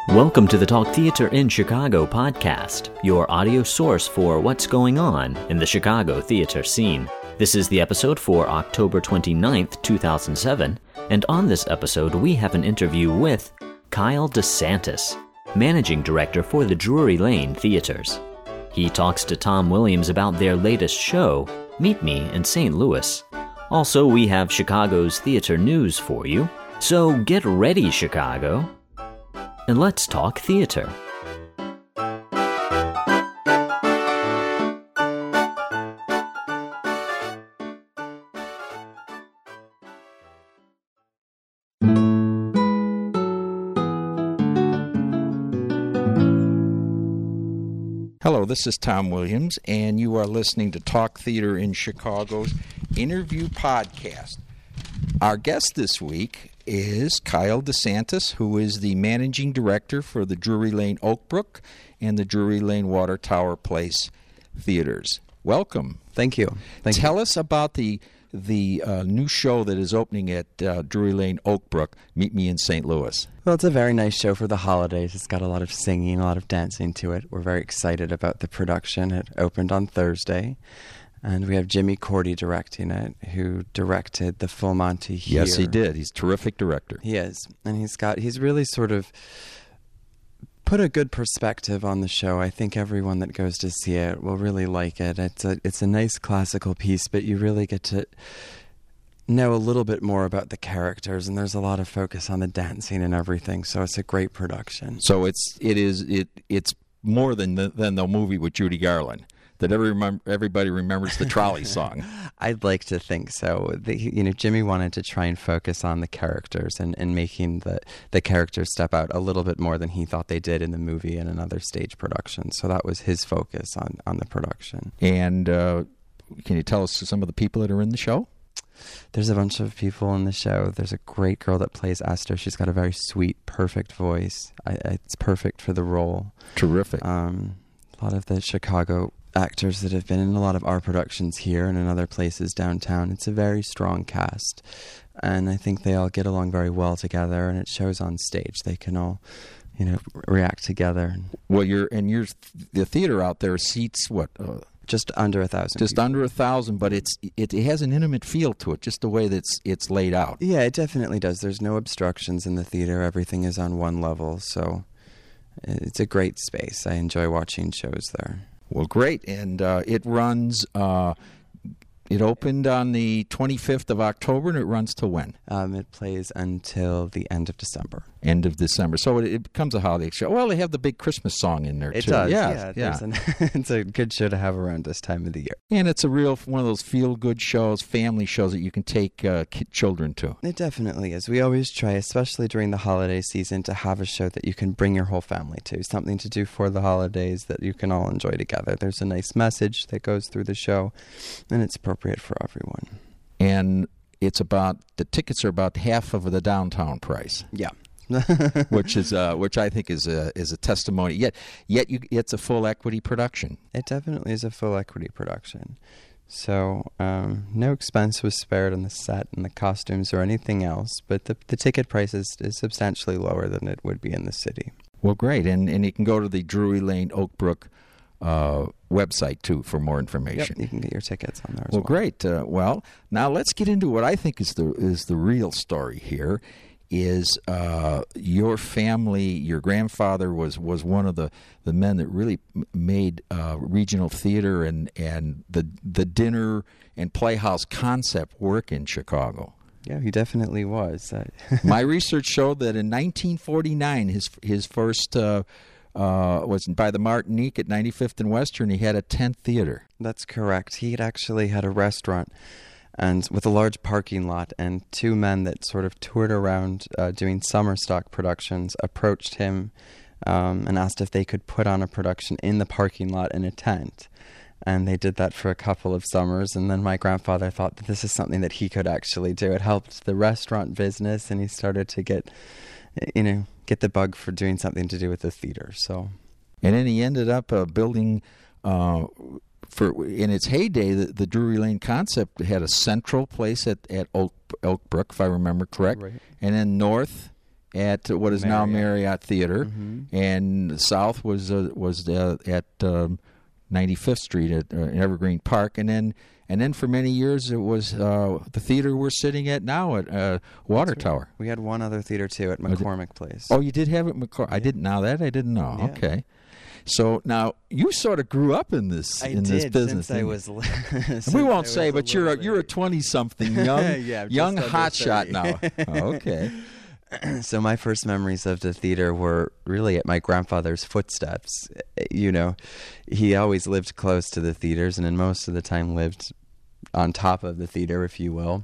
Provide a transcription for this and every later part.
Welcome to the Talk Theater in Chicago podcast, your audio source for what's going on in the Chicago theater scene. This is the episode for October 29th, 2007, and on this episode we have an interview with Kyle DeSantis, Managing Director for the Drury Lane Theaters. He talks to Tom Williams about their latest show, Meet Me in St. Louis. Also, we have Chicago's theater news for you, so get ready, Chicago, and let's talk theater. Hello, this is Tom Williams, and you are listening to Talk Theater in Chicago's interview podcast. Our guest this week is Kyle DeSantis, who is the managing director for the Drury Lane Oakbrook and the Drury Lane Water Tower Place theaters. Welcome. Thank you. Tell us about the new show that is opening at Drury Lane Oakbrook, Meet Me in St. Louis. Well, it's a very nice show for the holidays. It's got a lot of singing, a lot of dancing to it. We're very excited about the production. It opened on Thursday, and we have Jimmy Cordy directing it, who directed The Full Monty here. Yes, he did. He's a terrific director. He is, and he's really sort of put a good perspective on the show. I think everyone that goes to see it will really like it. It's a nice classical piece, but you really get to know a little bit more about the characters, and there's a lot of focus on the dancing and everything. So it's a great production. So it's more than the movie with Judy Garland that everybody remembers the trolley song. I'd like to think so. Jimmy wanted to try and focus on the characters and making the characters step out a little bit more than he thought they did in the movie and in other stage productions. So that was his focus on the production. And can you tell us some of the people that are in the show? There's a bunch of people in the show. There's a great girl that plays Esther. She's got a very sweet, perfect voice. It's perfect for the role. Terrific. A lot of the Chicago actors that have been in a lot of our productions here and in other places downtown. It's a very strong cast, and I think they all get along very well together, and it shows on stage. They can all, react together. Well, the theater out there seats what? Just under 1,000. Just people. Under 1,000, but it has an intimate feel to it, just the way that it's laid out. Yeah, it definitely does. There's no obstructions in the theater. Everything is on one level, so it's a great space. I enjoy watching shows there. Well, great. And it runs, it opened on the 25th of October, and it runs till when? It plays until the end of December. End of December. So it becomes a holiday show. Well, they have the big Christmas song in there, too. It does, yeah. It's a good show to have around this time of the year. And it's one of those feel-good shows, family shows that you can take children to. It definitely is. We always try, especially during the holiday season, to have a show that you can bring your whole family to, something to do for the holidays that you can all enjoy together. There's a nice message that goes through the show, and it's appropriate for everyone. And the tickets are about half of the downtown price. Yeah. which I think is a testimony. Yet it's a full equity production. It definitely is a full equity production. So no expense was spared on the set and the costumes or anything else, but the ticket price is substantially lower than it would be in the city. Well, great, and you can go to the Drury Lane Oakbrook website too for more information. Yep, you can get your tickets on there as well. Well, great. Well, now let's get into what I think is the real story here. Is your family, your grandfather was one of the men that really made regional theater and the dinner and playhouse concept work in Chicago. Yeah, he definitely was. My research showed that in 1949, his first was by the Martinique at 95th and Western. He had a tent theater. That's correct. He had actually had a restaurant and with a large parking lot, and two men that sort of toured around doing summer stock productions approached him and asked if they could put on a production in the parking lot in a tent. And they did that for a couple of summers, and then my grandfather thought that this is something that he could actually do. It helped the restaurant business, and he started to get the bug for doing something to do with the theater. And then he ended up building in its heyday, the Drury Lane concept had a central place at Oakbrook, if I remember correct, right. And then north at what is now Marriott. Marriott Theater, Mm-hmm. and the south was at 95th Street at Evergreen Park, and then for many years it was the theater we're sitting at now at Water Tower. We had one other theater too at McCormick Place. Oh, you did have it, McCormick. Yeah. I didn't know. Yeah. Okay. So now you sort of grew up in this this business. Since I was. We won't say, but you're a 20-something young young hotshot now. Okay. So my first memories of the theater were really at my grandfather's footsteps. You know, he always lived close to the theaters, and then most of the time lived on top of the theater, if you will.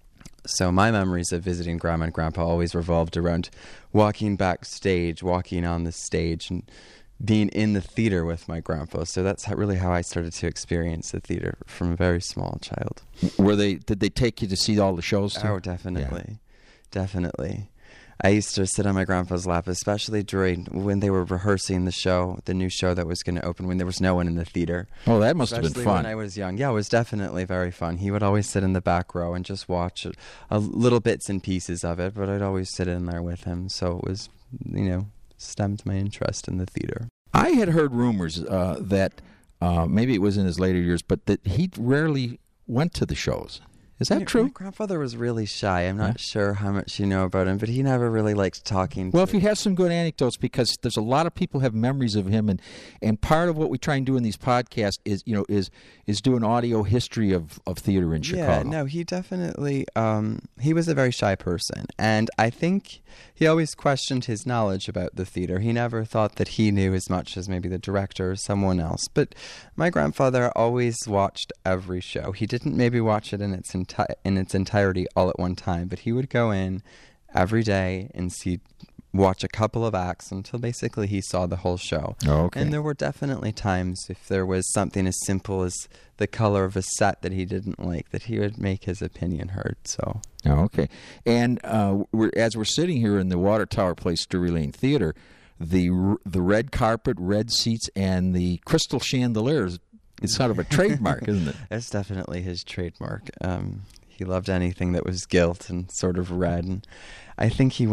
So my memories of visiting Grandma and Grandpa always revolved around walking backstage, walking on the stage, and being in the theater with my grandpa. So that's really how I started to experience the theater from a very small child. Did they take you to see all the shows too? Oh, definitely. Definitely. I used to sit on my grandpa's lap, especially during when they were rehearsing the new show that was going to open when there was no one in the theater. Oh, that must have been fun. When I was young. Yeah, it was definitely very fun. He would always sit in the back row and just watch little bits and pieces of it, but I'd always sit in there with him. So it was, stemmed my interest in the theater. I had heard rumors that maybe it was in his later years, but that he rarely went to the shows. Is that true? My grandfather was really shy. I'm not sure how much you know about him, but he never really liked talking. Well, if you have some good anecdotes, because there's a lot of people have memories of him, and part of what we try and do in these podcasts is do an audio history of theater in Chicago. Yeah, no, he definitely he was a very shy person, and I think he always questioned his knowledge about the theater. He never thought that he knew as much as maybe the director or someone else. But my grandfather always watched every show. He didn't maybe watch it in its entirety all at one time, but he would go in every day and watch a couple of acts until basically he saw the whole show. Oh, okay. And there were definitely times, if there was something as simple as the color of a set that he didn't like, that he would make his opinion heard. So. Oh, okay. And as we're sitting here in the Water Tower Place Drury Lane Theater, the red carpet, red seats, and the crystal chandeliers, it's sort of a trademark, isn't it? That's definitely his trademark. He loved anything that was gilt and sort of red, and I think he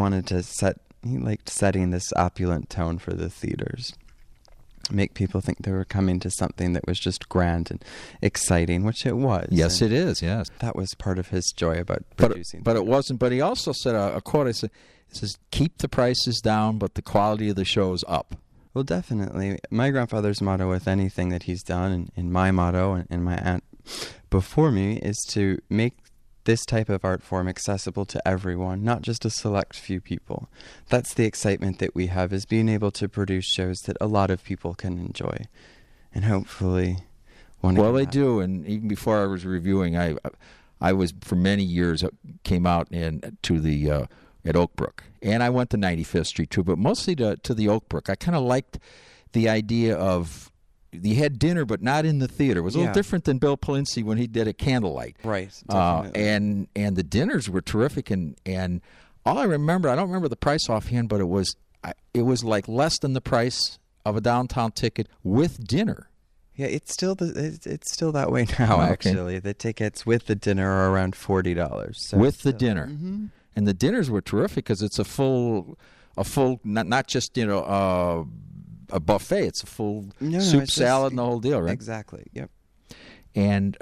liked setting this opulent tone for the theaters. Make people think they were coming to something that was just grand and exciting, which it was. Yes, it is, yes. That was part of his joy about producing. But it wasn't. But he also said a quote, it says, keep the prices down, but the quality of the show's up. Well, definitely. My grandfather's motto with anything that he's done, and my motto and my aunt before me, is to make this type of art form accessible to everyone, not just a select few people. That's the excitement that we have, is being able to produce shows that a lot of people can enjoy. And hopefully Well, they do, and even before I was reviewing, I was for many years came out to the at Oakbrook, and I went to 95th Street too, but mostly to the Oakbrook. I kind of liked the idea of you had dinner, but not in the theater. It was a little different than Bill Polinsky when he did a candlelight. Right. And the dinners were terrific, and all I remember, I don't remember the price offhand, but it was like less than the price of a downtown ticket with dinner. Yeah, it's still that way now. Okay. Actually, the tickets with the dinner are around $40. So with the dinner, and the dinners were terrific because it's a full, not just a buffet. It's a full soup, salad, and the whole deal, right? Exactly. Yep. And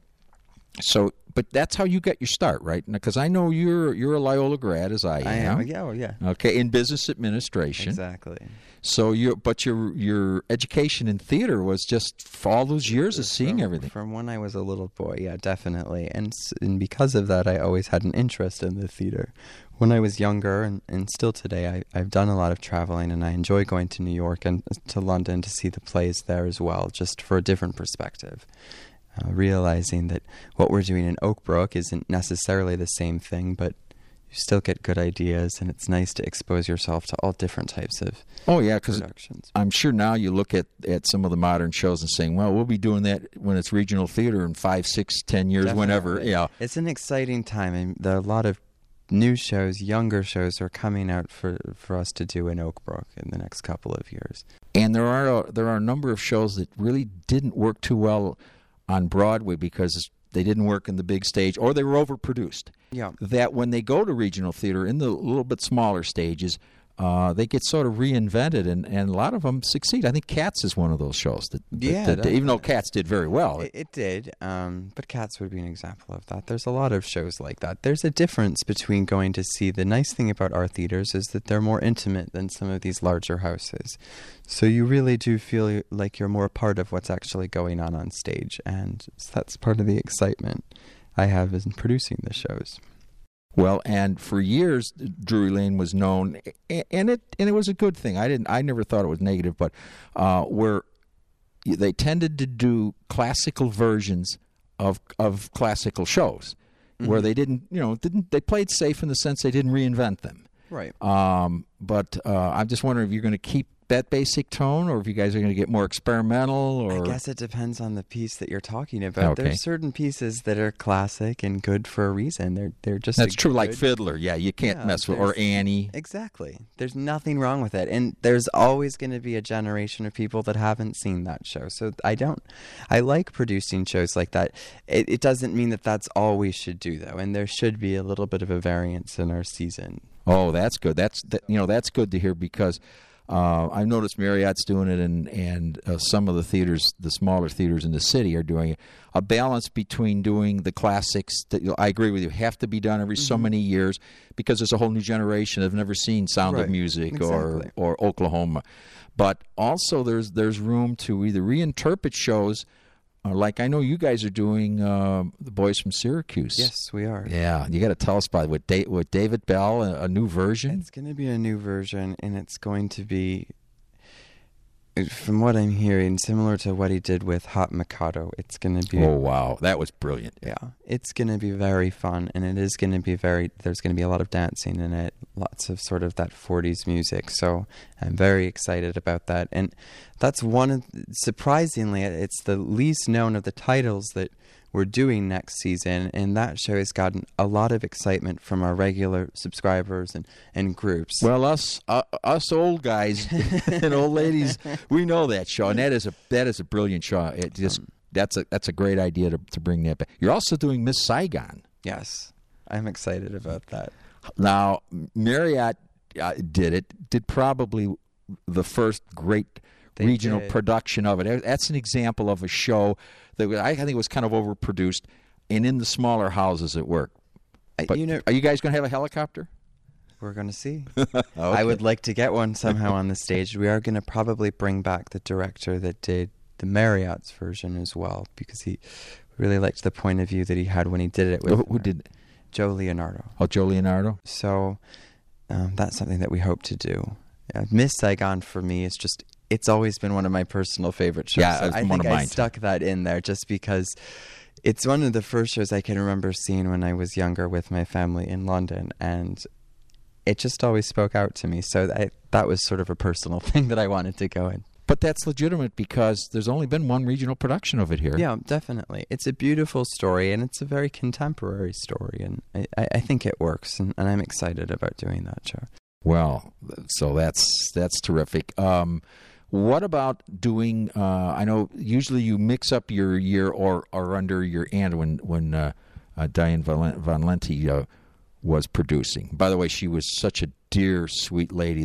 but that's how you got your start, right? Because I know you're a Loyola grad, as I am. I am. Yeah. Oh, yeah. Okay, in business administration. Exactly. So your education in theater was just for all those years of seeing everything. From when I was a little boy, yeah, definitely. And because of that, I always had an interest in the theater. When I was younger, and still today, I've done a lot of traveling, and I enjoy going to New York and to London to see the plays there as well, just for a different perspective. Realizing that what we're doing in Oakbrook isn't necessarily the same thing, but you still get good ideas, and it's nice to expose yourself to all different types of productions. I'm sure now you look at some of the modern shows and saying, well, we'll be doing that when it's regional theater in 5, 6, 10 years, definitely. Whenever. Yeah, it's an exciting time, and there are a lot of new shows, younger shows are coming out for us to do in Oakbrook in the next couple of years. And there are a number of shows that really didn't work too well on Broadway because they didn't work in the big stage, or they were overproduced. Yeah. That when they go to regional theater in the little bit smaller stages, they get sort of reinvented, and a lot of them succeed. I think Cats is one of those shows that even though Cats did very well. It did, but Cats would be an example of that. There's a lot of shows like that. There's a difference between going to see. The nice thing about our theaters is that they're more intimate than some of these larger houses. So you really do feel like you're more part of what's actually going on stage, and that's part of the excitement I have in producing the shows. Well, and for years, Drury Lane was known, and it was a good thing. I never thought it was negative, but where they tended to do classical versions of classical shows, where they they played safe in the sense they didn't reinvent them. Right. But I'm just wondering if you're going to keep that basic tone, or if you guys are going to get more experimental, or... I guess it depends on the piece that you're talking about. Okay. There's certain pieces that are classic and good for a reason. They're just That's true, like Fiddler. Yeah, you can't mess with, or Annie. Exactly. There's nothing wrong with it, and there's always going to be a generation of people that haven't seen that show. So I like producing shows like that. It doesn't mean that that's all we should do, though, and there should be a little bit of a variance in our season. Oh, that's good. That's good to hear, because I've noticed Marriott's doing it, and some of the theaters, the smaller theaters in the city, are doing it. A balance between doing the classics that I agree with you have to be done every so many years, because there's a whole new generation that have never seen Sound of Music or Oklahoma. But also there's room to either reinterpret shows, like I know you guys are doing The Boys from Syracuse. Yes, we are. Yeah, you got to tell us about it. With David Bell, a new version. It's going to be a new version, and it's going to be, from what I'm hearing, similar to what he did with Hot Mikado. It's going to be... Oh, wow. That was brilliant. Yeah. It's going to be very fun, and it is going to be there's going to be a lot of dancing in it, lots of sort of that 40s music. So I'm very excited about that. And that's surprisingly, it's the least known of the titles that we're doing next season, and that show has gotten a lot of excitement from our regular subscribers and groups. Well, us old guys and old ladies, we know that show, and that is a brilliant show. It just that's a great idea to bring that back. You're also doing Miss Saigon. Yes, I'm excited about that. Now, Marriott did probably the first great regional production of it. That's an example of a show that I think was kind of overproduced, and in the smaller houses it worked. But are you guys going to have a helicopter? We're going to see. Okay. I would like to get one somehow on the stage. We are going to probably bring back the director that did the Marriott's version as well, because he really liked the point of view that he had when he did it with Who did? Joe Leonardo. Oh, Joe Leonardo. So that's something that we hope to do. Miss Saigon for me is just... It's always been one of my personal favorite shows. Yeah, I think I stuck that in there just because it's one of the first shows I can remember seeing when I was younger with my family in London, and it just always spoke out to me. So that was sort of a personal thing that I wanted to go in. But that's legitimate, because there's only been one regional production of it here. Yeah, definitely. It's a beautiful story, and it's a very contemporary story, and I think it works, and I'm excited about doing that show. Well, so that's terrific. What about doing? I know usually you mix up your year or under your aunt when Diane Von Lente was producing. By the way, she was such a dear, sweet lady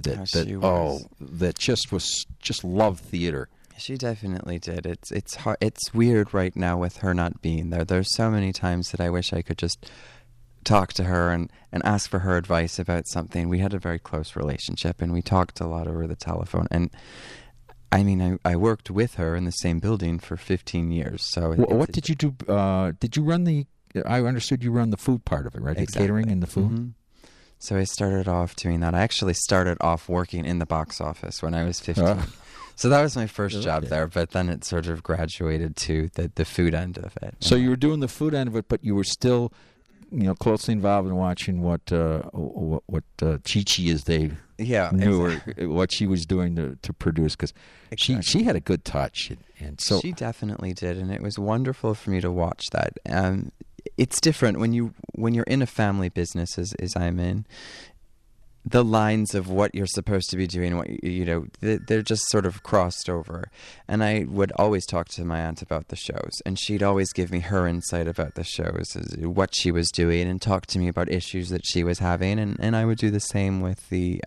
that just loved theater. She definitely did. It's hard. It's weird right now with her not being there. There's so many times that I wish I could just talk to her and ask for her advice about something. We had a very close relationship, and we talked a lot over the telephone. And I mean, I worked with her in the same building for 15 years. So what did you do? Did you run the? I understood you run the food part of it, right? Exactly. The catering and the food. Mm-hmm. So I started off doing that. I actually started off working in the box office when I was 15. So that was my first job there, but then it sort of graduated to the food end of it. So you were doing the food end of it, but you were still, closely involved in watching what Chi-Chi, as they knew her, what she was doing to produce, because she had a good touch, and so she definitely did, and it was wonderful for me to watch that. It's different when you're in a family business as I'm in. the lines of what you're supposed to be doing, what they're just sort of crossed over. And I would always talk to my aunt about the shows, and she'd always give me her insight about the shows, what she was doing, and talk to me about issues that she was having. And I would do the same with the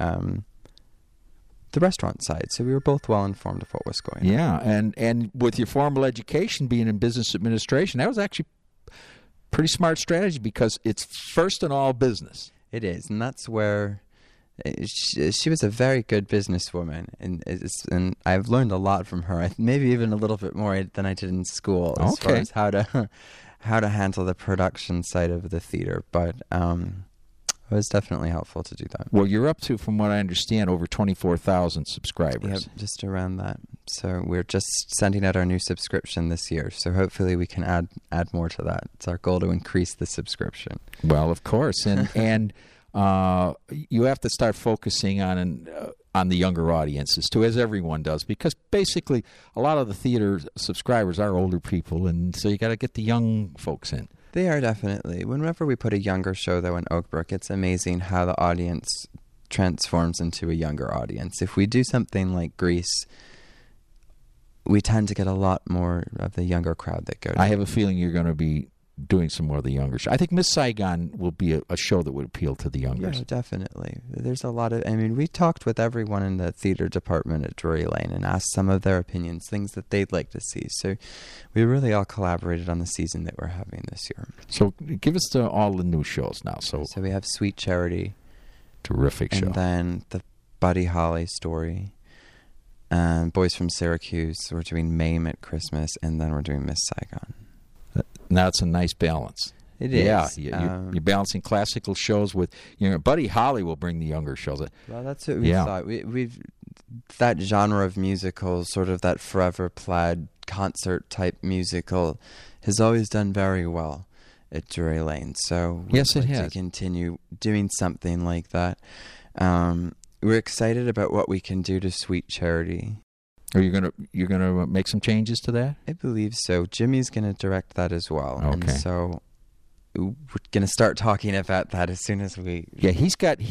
restaurant side. So we were both well informed of what was going on. Yeah, and with your formal education being in business administration, that was actually pretty smart strategy, because it's first in all business. It is, and that's where she was a very good businesswoman, and I've learned a lot from her. Maybe even a little bit more than I did in school, as far as how to handle the production side of the theater. But it was definitely helpful to do that. Well, you're up to, from what I understand, over 24,000 subscribers. Yep, just around that. So we're just sending out our new subscription this year. So hopefully we can add more to that. It's our goal to increase the subscription. Well, of course, and you have to start focusing on the younger audiences too, as everyone does, because basically a lot of the theater subscribers are older people, and so you got to get the young folks in. They are definitely. Whenever we put a younger show, though, in Oakbrook, it's amazing how the audience transforms into a younger audience. If we do something like Grease, we tend to get a lot more of the younger crowd that go to I have a feeling you're going to be doing some more of the younger show. I think Miss Saigon will be a show that would appeal to the youngers. Yeah, definitely. There's a lot of, we talked with everyone in the theater department at Drury Lane and asked some of their opinions, things that they'd like to see. So we really all collaborated on the season that we're having this year. So give us all the new shows now. So we have Sweet Charity. Terrific show. And then the Buddy Holly story. And Boys from Syracuse. We're doing Mame at Christmas, and then we're doing Miss Saigon. Now it's a nice balance. It is. Yeah, you're balancing classical shows with, Buddy Holly will bring the younger shows. Well, that's what we thought. We've that genre of musical, sort of that forever plaid concert type musical, has always done very well at Drury Lane. So yes, it has. To continue doing something like that. We're excited about what we can do to Sweet Charity. Are you gonna make some changes to that? I believe so. Jimmy's gonna direct that as well. Okay. And so we're gonna start talking about that as soon as we. Yeah, he's got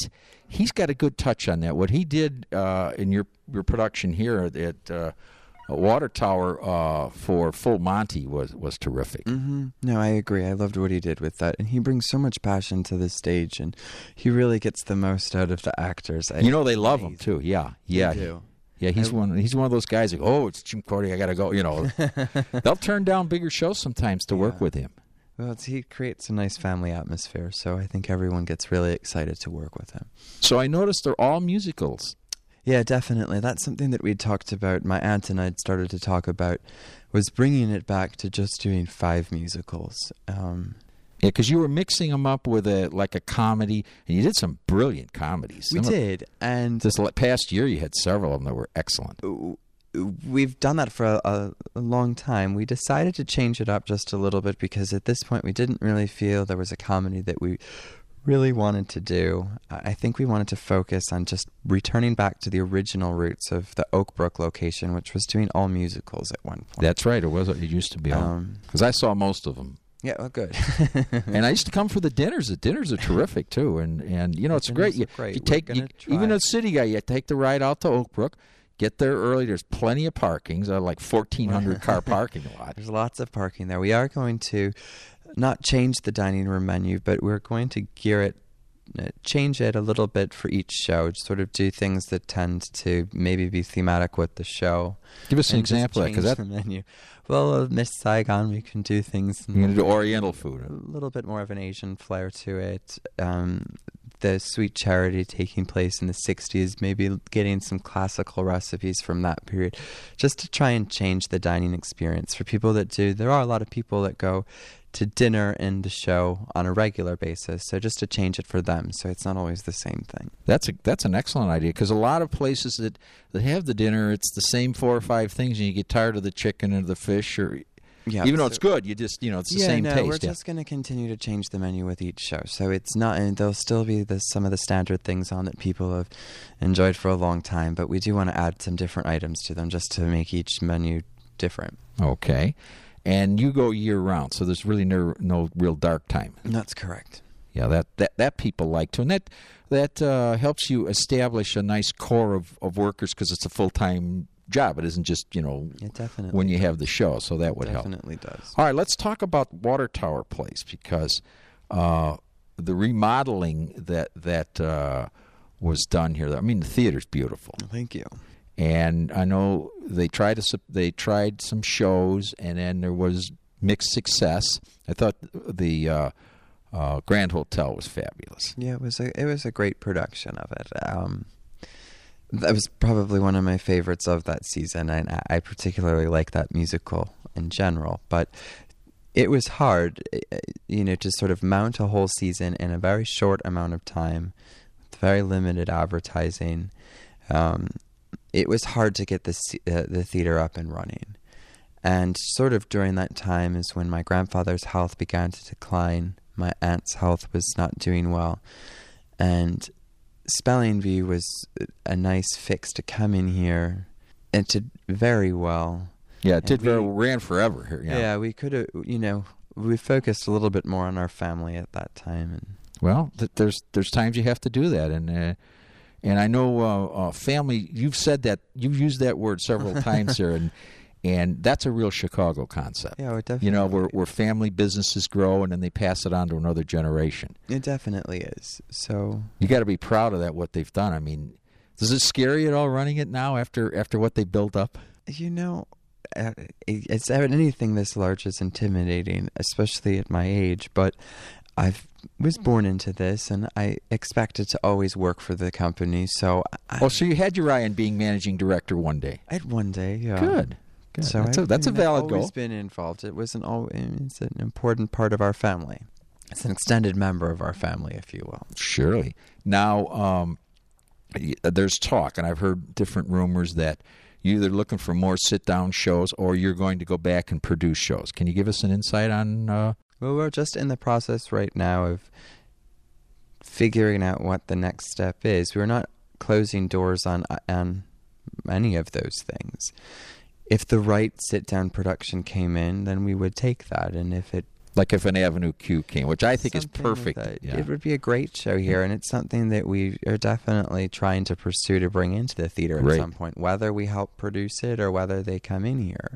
a good touch on that. What he did in your production here at Water Tower for Full Monty was terrific. Mm-hmm. No, I agree. I loved what he did with that, and he brings so much passion to the stage, and he really gets the most out of the actors. They love him too. Yeah. They do. Yeah, he's one of those guys like, it's Jim Cordy, I got to go. They'll turn down bigger shows sometimes to work with him. Well, he creates a nice family atmosphere, so I think everyone gets really excited to work with him. So I noticed they're all musicals. Yeah, definitely. That's something that we talked about. My aunt and I had started to talk about, was bringing it back to just doing 5 musicals. Yeah, because you were mixing them up with a comedy, and you did some brilliant comedies. We did, and this past year you had several of them that were excellent. We've done that for a long time. We decided to change it up just a little bit because at this point we didn't really feel there was a comedy that we really wanted to do. I think we wanted to focus on just returning back to the original roots of the Oakbrook location, which was doing all musicals at one point. That's right. It used to be all. Because I saw most of them. Yeah, well, good. And I used to come for the dinners. The dinners are terrific too, and it's great. You take even a city guy. You take the ride out to Oakbrook, get there early. There's plenty of parkings. Like 1,400 car parking lot. There's lots of parking there. We are going to not change the dining room menu, but we're going to change it a little bit for each show. Sort of do things that tend to maybe be thematic with the show. Give us an example of that, because the menu. Well, Miss Saigon, we can do things. You're going to do Oriental food. A little bit more of an Asian flair to it. The Sweet Charity taking place in the 60s, maybe getting some classical recipes from that period, just to try and change the dining experience for people that do. There are a lot of people that go to dinner and the show on a regular basis, so just to change it for them, so it's not always the same thing. That's an excellent idea, because a lot of places that have the dinner, it's the same 4 or 5 things, and you get tired of the chicken or the fish, or even though it's good, you just it's the same taste. We're just going to continue to change the menu with each show, so it's not, and there'll still be some of the standard things on that people have enjoyed for a long time, but we do want to add some different items to them just to make each menu different. Okay. And you go year-round, so there's really no real dark time. That's correct. Yeah, that people like too, and that helps you establish a nice core of workers because it's a full-time job. It isn't just It definitely when you does. have the show, so that would help. Definitely does. All right, let's talk about Water Tower Place because the remodeling that was done here. I mean, the theater's beautiful. Thank you. And I know they tried some shows, and then there was mixed success. I thought the Grand Hotel was fabulous. Yeah, it was a great production of it. That was probably one of my favorites of that season, and I particularly like that musical in general. But it was hard, to sort of mount a whole season in a very short amount of time, with very limited advertising. It was hard to get the theater up and running. And sort of during that time is when my grandfather's health began to decline. My aunt's health was not doing well. And Spelling Bee was a nice fix to come in here. It did very well. Yeah, it did ran forever here. Yeah, we could have, we focused a little bit more on our family at that time. And well, there's times you have to do that. And I know family, you've said that, you've used that word several times here, and that's a real Chicago concept. Yeah, it definitely where family businesses grow and then they pass it on to another generation. It definitely is. So you got to be proud of that, what they've done. I mean, does it scare you at all running it now after what they built up? It's anything this large is intimidating, especially at my age, but I was born into this, and I expected to always work for the company. So so you had your eye on being managing director one day. I had one day, yeah. Good. So that's a valid goal. I've always been involved. It's an important part of our family. It's an extended member of our family, if you will. Surely. Now, there's talk, and I've heard different rumors that you're either looking for more sit-down shows or you're going to go back and produce shows. Can you give us an insight on... Well, we're just in the process right now of figuring out what the next step is. We're not closing doors on any of those things. If the right sit-down production came in, then we would take that. And if an Avenue Q came, which I think is perfect. It would be a great show here, and it's something that we are definitely trying to pursue to bring into the theater at some point, whether we help produce it or whether they come in here.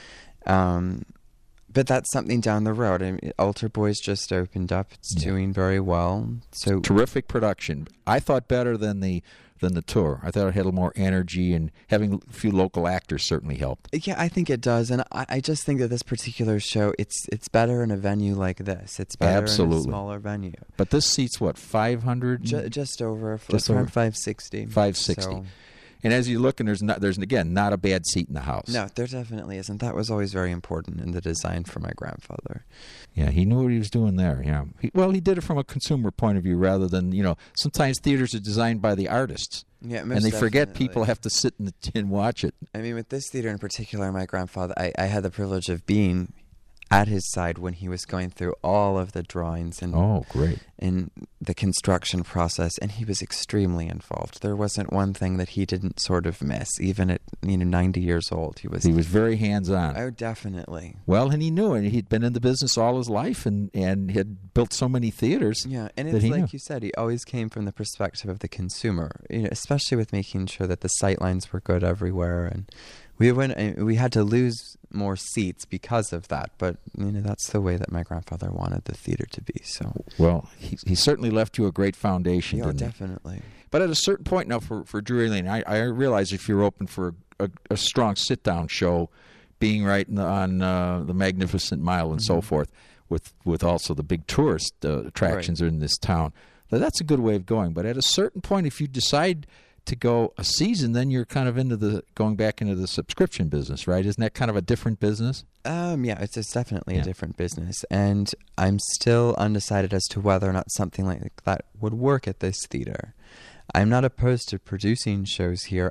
But that's something down the road. I mean, Altar Boys just opened up. It's doing very well. So terrific production. I thought better than the tour. I thought it had a little more energy, and having a few local actors certainly helped. Yeah, I think it does, and I just think that this particular show, it's better in a venue like this. It's better in a smaller venue. But this seats what, 500? Just over 560. 560. So. And as you look, and there's again not a bad seat in the house. No, there definitely isn't. That was always very important in the design for my grandfather. Yeah, he knew what he was doing there. Yeah, he did it from a consumer point of view rather than sometimes theaters are designed by the artists. Yeah, and they forget people have to sit and watch it. I mean, with this theater in particular, my grandfather, I had the privilege of being at his side when he was going through all of the drawings and in the construction process, and he was extremely involved. There wasn't one thing that he didn't sort of miss, even at 90 years old. He was very hands-on. Oh, definitely. Well, and he knew it. He'd been in the business all his life and had built so many theaters. Yeah, and it's like you said, he always came from the perspective of the consumer, especially with making sure that the sightlines were good everywhere. And we had to lose more seats because of that, but that's the way that my grandfather wanted the theater to be. So well, he certainly left you a great foundation. Yeah, definitely. But at a certain point now, for Drury Lane, I realize if you're open for a strong sit-down show, being right on the Magnificent Mile and so forth, with also the big tourist attractions are in this town, that's a good way of going. But at a certain point, if you decide to go a season, then you're kind of going back into the subscription business, right? Isn't that kind of a different business? Yeah, it's definitely a different business, and I'm still undecided as to whether or not something like that would work at this theater. I'm not opposed to producing shows here.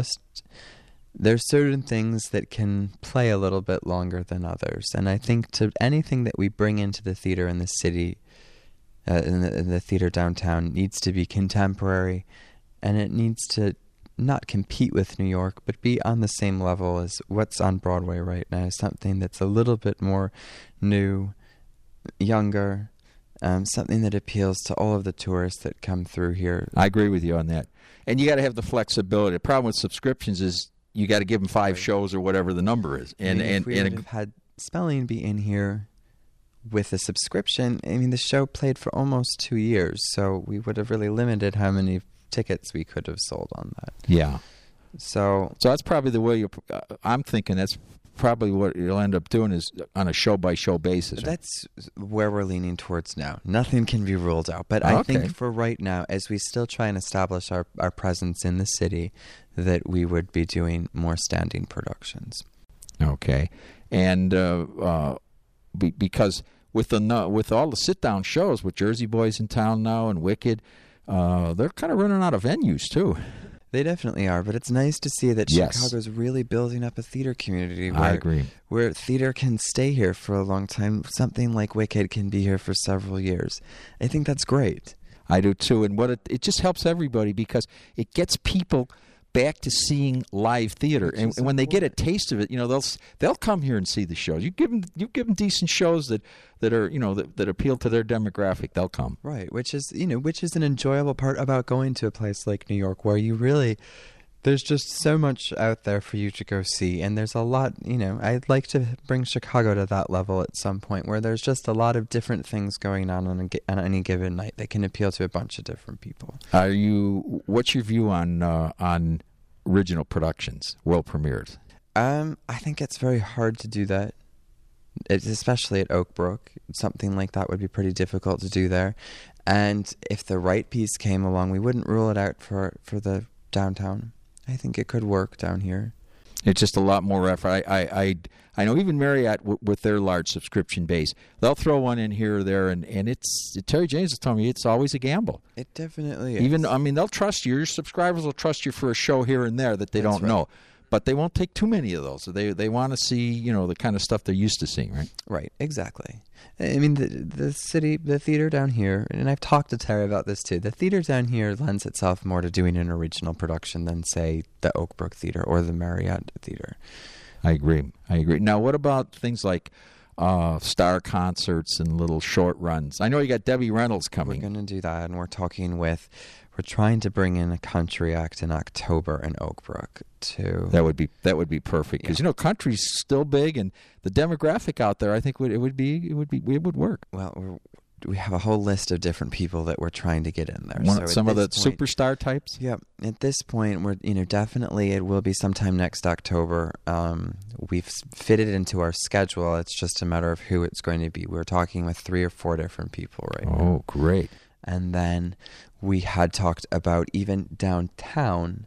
There's certain things that can play a little bit longer than others, and I think to anything that we bring into the theater in the city, in the theater downtown, needs to be contemporary. And it needs to not compete with New York, but be on the same level as what's on Broadway right now. Something that's a little bit more new, younger, something that appeals to all of the tourists that come through here. I agree with you on that. And you got to have the flexibility. The problem with subscriptions is you got to give them 5 shows or whatever the number is. And if we would have had Spelling Bee in here with a subscription, I mean, the show played for almost 2 years, so we would have really limited how many tickets we could have sold on that. Yeah. So that's probably the way I'm thinking. That's probably what you'll end up doing is on a show-by-show basis. Right? That's where we're leaning towards now. Nothing can be ruled out. But I think for right now, as we still try and establish our presence in the city, that we would be doing more standing productions. Okay. And because with all the sit-down shows, with Jersey Boys in town now and Wicked, they're kind of running out of venues, too. They definitely are, but it's nice to see that Chicago's really building up a theater community where theater can stay here for a long time. Something like Wicked can be here for several years. I think that's great. I do too, and it just helps everybody because it gets people back to seeing live theater, and when they get a taste of it, they'll come here and see the shows. You give them decent shows that are that appeal to their demographic. They'll come, right? Which is an enjoyable part about going to a place like New York, where there's just so much out there for you to go see, and there's a lot. I'd like to bring Chicago to that level at some point, where there's just a lot of different things going on any given night that can appeal to a bunch of different people. What's your view on original productions, world premieres? I think it's very hard to do that. Especially at Oak Brook, something like that would be pretty difficult to do there. And if the right piece came along, we wouldn't rule it out for the downtown. I think it could work down here. It's just a lot more effort. I know even Marriott with their large subscription base, they'll throw one in here or there, and it's Terry James has told me it's always a gamble. It definitely is. They'll trust you. Your subscribers will trust you for a show here and there that they don't know. But they won't take too many of those. They want to see, the kind of stuff they're used to seeing, right? Right, exactly. I mean, the theater down here, and I've talked to Terry about this too, the theater down here lends itself more to doing an original production than, say, the Oak Brook Theater or the Marriott Theater. I agree. Now, what about things like star concerts and little short runs? I know you got Debbie Reynolds coming. We're going to do that, and we're trying to bring in a country act in October in Oak Brook too. That would be perfect because country's still big, and the demographic out there, I think it would work. Well, we have a whole list of different people that we're trying to get in there. Some of the superstar types. Yeah. At this point, we're definitely it will be sometime next October. We've fitted it into our schedule. It's just a matter of who it's going to be. We're talking with 3 or 4 different people right now. Oh, great. And then we had talked about even downtown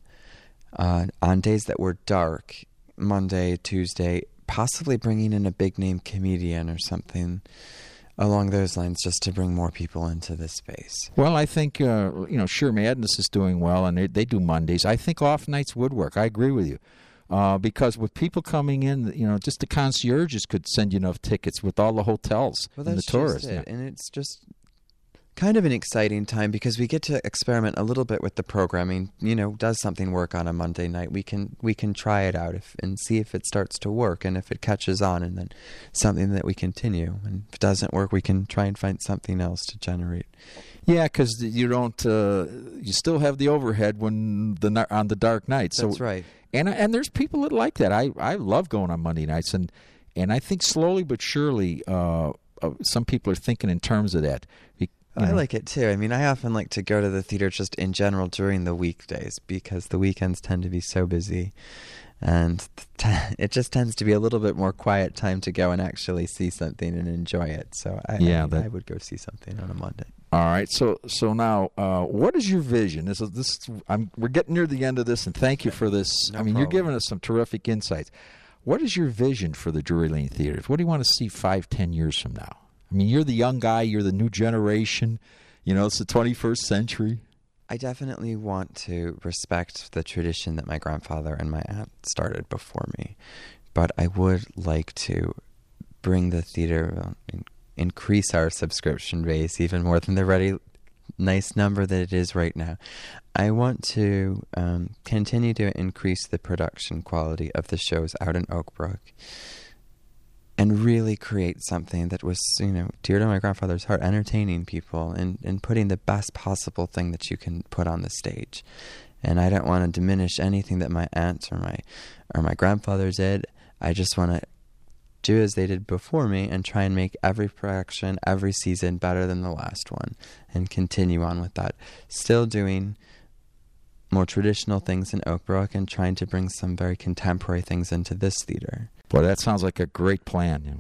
on days that were dark, Monday, Tuesday, possibly bringing in a big-name comedian or something along those lines just to bring more people into this space. Well, I think, sure, Madness is doing well, and they do Mondays. I think off nights would work. I agree with you. Because with people coming in, just the concierges could send you enough tickets with all the hotels and the tourists. Just it. And it's just kind of an exciting time because we get to experiment a little bit with the programming. Does something work on a Monday night? We can try it out and see if it starts to work, and if it catches on, and then something that we continue. And if it doesn't work, we can try and find something else to generate. Yeah, because you don't. You still have the overhead on the dark nights. That's right. And there's people that like that. I love going on Monday nights, and I think slowly but surely, some people are thinking in terms of that. I like it too. I mean, I often like to go to the theater just in general during the weekdays because the weekends tend to be so busy, and it just tends to be a little bit more quiet time to go and actually see something and enjoy it. So I would go see something on a Monday. All right. So now, what is your vision? We're getting near the end of this, and thank you for this. No problem. You're giving us some terrific insights. What is your vision for the Drury Lane Theaters? What do you want to see 5-10 years from now? You're the young guy. You're the new generation. It's the 21st century. I definitely want to respect the tradition that my grandfather and my aunt started before me. But I would like to bring the theater, increase our subscription base even more than the already nice number that it is right now. I want to continue to increase the production quality of the shows out in Oak Brook. and really create something that was, dear to my grandfather's heart, entertaining people and putting the best possible thing that you can put on the stage. And I don't want to diminish anything that my aunts or my grandfather did. I just want to do as they did before me and try and make every production, every season better than the last one, and continue on with that. Still doing more traditional things in Oakbrook and trying to bring some very contemporary things into this theater. Boy, that sounds like a great plan.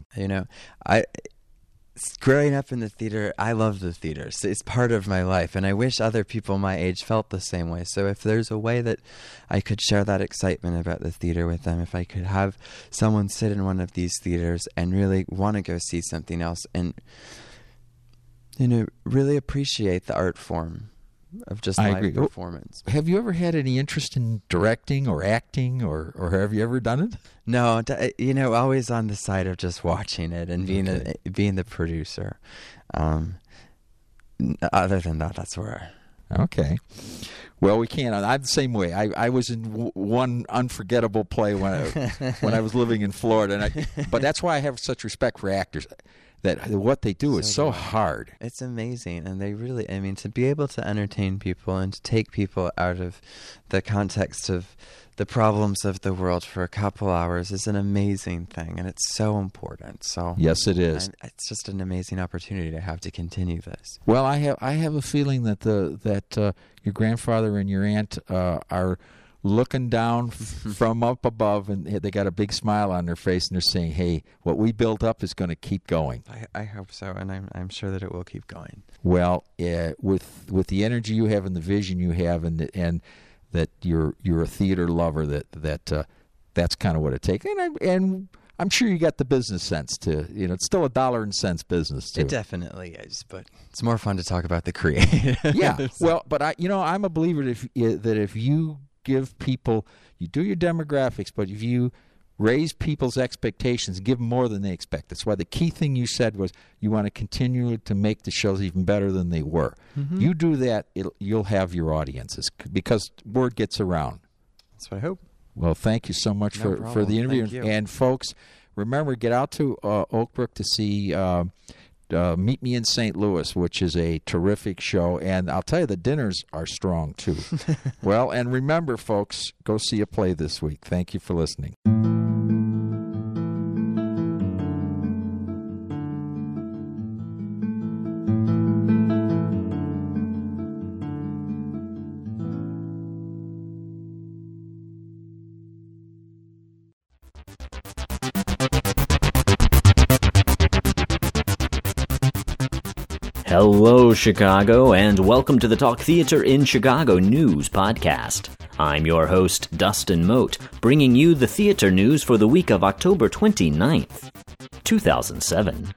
Growing up in the theater, I love the theater. So it's part of my life, and I wish other people my age felt the same way. So if there's a way that I could share that excitement about the theater with them, if I could have someone sit in one of these theaters and really want to go see something else and, really appreciate the art form of just live performance. Have you ever had any interest in directing or acting, or have you ever done it? No, always on the side of just watching it and being the producer. Other than that, that's where. Okay. Well, we can't. I'm the same way. I was in one unforgettable play when I was living in Florida, but that's why I have such respect for actors. That what they do is so hard. It's amazing, and they really, to be able to entertain people and to take people out of the context of the problems of the world for a couple hours is an amazing thing, and it's so important. So yes, it is. It's just an amazing opportunity to have to continue this. Well, I have a feeling that your grandfather and your aunt are looking down from up above, and they got a big smile on their face, and they're saying, "Hey, what we built up is going to keep going." I hope so, and I'm sure that it will keep going. Well, with the energy you have and the vision you have, and that you're a theater lover, that's kind of what it takes, and I'm sure you got the business sense too. It's still a dollar and cents business too. It definitely is, but it's more fun to talk about the creative. Yeah, well, but I'm a believer that if you give people, you do your demographics, but if you raise people's expectations, give them more than they expect. That's why the key thing you said was you want to continue to make the shows even better than they were. Mm-hmm. You do that, you'll have your audiences because word gets around. That's what I hope. Well, thank you so much for the interview. And folks, remember, get out to Oakbrook to see Meet Me in St. Louis, which is a terrific show. And I'll tell you, the dinners are strong, too. Well, and remember, folks, go see a play this week. Thank you for listening. Hello, Chicago, and welcome to the Talk Theater in Chicago News podcast. I'm your host, Dustin Mote, bringing you the theater news for the week of October 29th, 2007.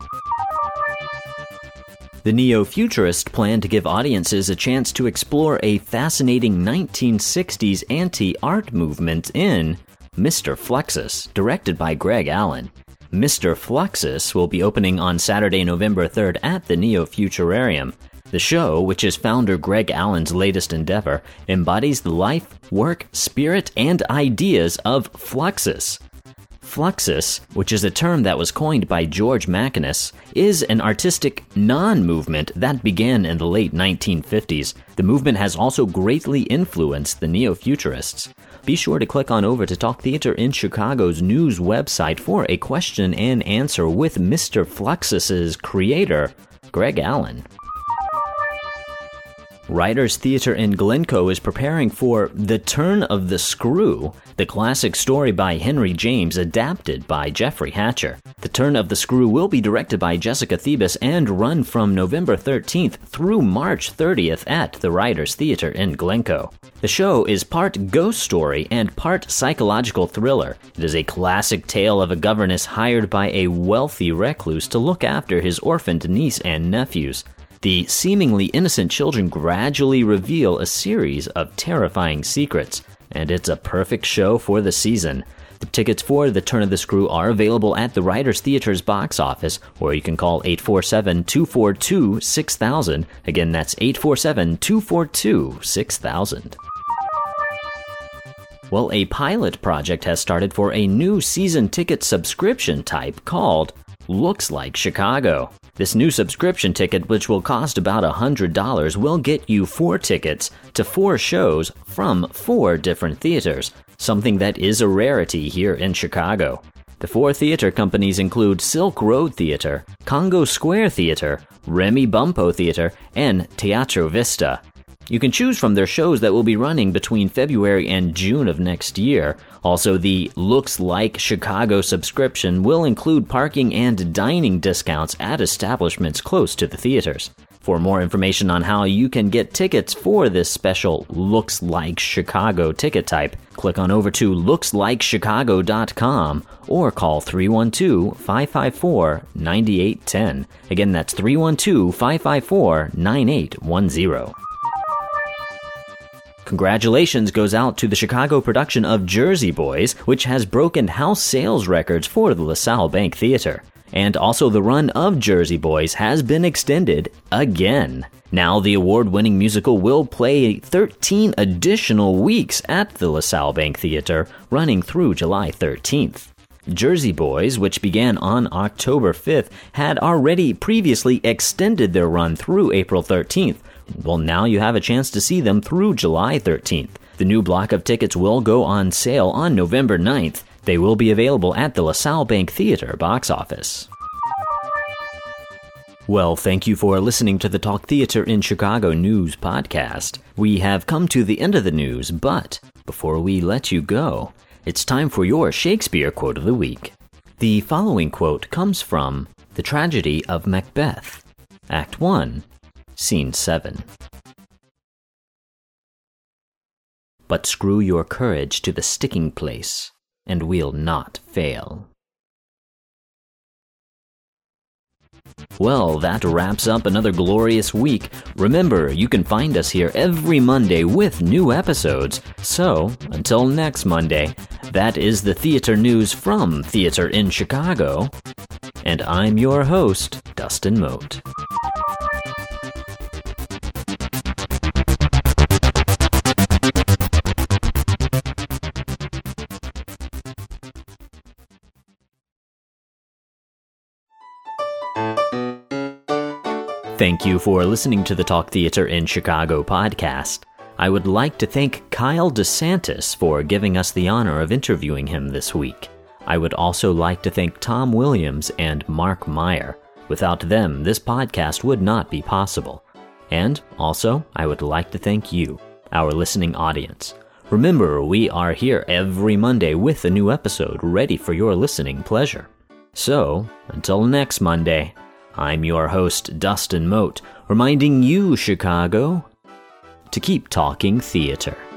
The neo-futurists plan to give audiences a chance to explore a fascinating 1960s anti-art movement in Mr. Fluxus, directed by Greg Allen. Mr. Fluxus will be opening on Saturday, November 3rd at the Neo-Futurarium. The show, which is founder Greg Allen's latest endeavor, embodies the life, work, spirit, and ideas of Fluxus. Fluxus, which is a term that was coined by George Macinnes, is an artistic non-movement that began in the late 1950s. The movement has also greatly influenced the neo-futurists. Be sure to click on over to Talk Theater in Chicago's news website for a question and answer with Mr. Fluxus's creator, Greg Allen. Writers Theater in Glencoe is preparing for The Turn of the Screw, the classic story by Henry James adapted by Jeffrey Hatcher. The Turn of the Screw will be directed by Jessica Thebus and run from November 13th through March 30th at the Writers Theater in Glencoe. The show is part ghost story and part psychological thriller. It is a classic tale of a governess hired by a wealthy recluse to look after his orphaned niece and nephews. The seemingly innocent children gradually reveal a series of terrifying secrets, and it's a perfect show for the season. The tickets for The Turn of the Screw are available at the Writers Theater's box office, or you can call 847-242-6000. Again, that's 847-242-6000. Well, a pilot project has started for a new season ticket subscription type called Looks Like Chicago. This new subscription ticket, which will cost about $100, will get you 4 tickets to 4 shows from 4 different theaters, something that is a rarity here in Chicago. The 4 theater companies include Silk Road Theater, Congo Square Theater, Remy Bumpo Theater, and Teatro Vista. You can choose from their shows that will be running between February and June of next year. Also, the Looks Like Chicago subscription will include parking and dining discounts at establishments close to the theaters. For more information on how you can get tickets for this special Looks Like Chicago ticket type, click on over to looksLikeChicago.com or call 312-554-9810. Again, that's 312-554-9810. Congratulations goes out to the Chicago production of Jersey Boys, which has broken house sales records for the LaSalle Bank Theater. And also the run of Jersey Boys has been extended again. Now the award-winning musical will play 13 additional weeks at the LaSalle Bank Theater, running through July 13th. Jersey Boys, which began on October 5th, had already previously extended their run through April 13th. Well, now you have a chance to see them through July 13th. The new block of tickets will go on sale on November 9th. They will be available at the LaSalle Bank Theater box office. Well, thank you for listening to the Talk Theater in Chicago News podcast. We have come to the end of the news, but before we let you go, it's time for your Shakespeare quote of the week. The following quote comes from The Tragedy of Macbeth, Act 1, Scene 7. But screw your courage to the sticking place, and we'll not fail. Well, that wraps up another glorious week. Remember, you can find us here every Monday with new episodes. So, until next Monday, that is the theater news from Theater in Chicago. And I'm your host, Dustin Mote. Thank you for listening to the Talk Theater in Chicago podcast. I would like to thank Kyle DeSantis for giving us the honor of interviewing him this week. I would also like to thank Tom Williams and Mark Meyer. Without them, this podcast would not be possible. And also, I would like to thank you, our listening audience. Remember, we are here every Monday with a new episode ready for your listening pleasure. So, until next Monday, I'm your host, Dustin Mote, reminding you, Chicago, to keep talking theater.